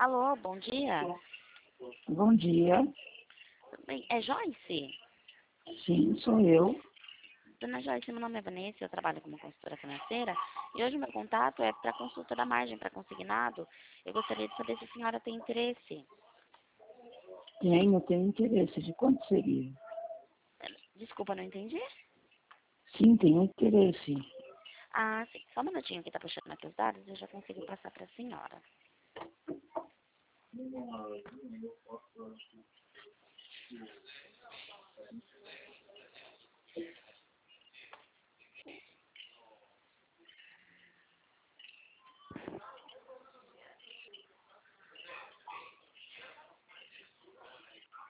Alô, bom dia. Bom dia. Tudo bem? É Joyce? Sim, sou eu. Dona Joyce, meu nome é Vanessa, eu trabalho como consultora financeira e hoje o meu contato é para consulta da margem para consignado. Eu gostaria de saber se a senhora tem interesse. Tenho interesse. De quanto seria? Desculpa, não entendi? Sim, tenho interesse. Ah, sim. Só um minutinho que tá puxando aqui os dados e eu já consigo passar para a senhora.